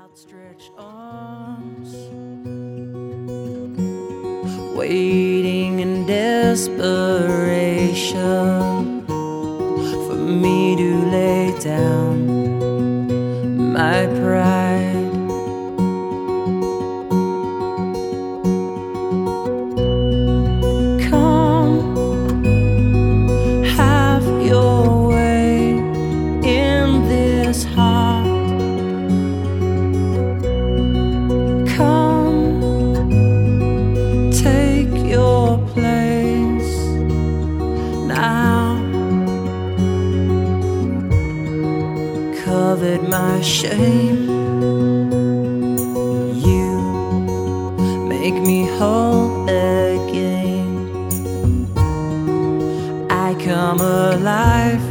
outstretched arms, waiting in desperation for me to lay down my pride. Come, have your way in this heart. Come, take your place now. Covered my shame, you make me whole again. I come alive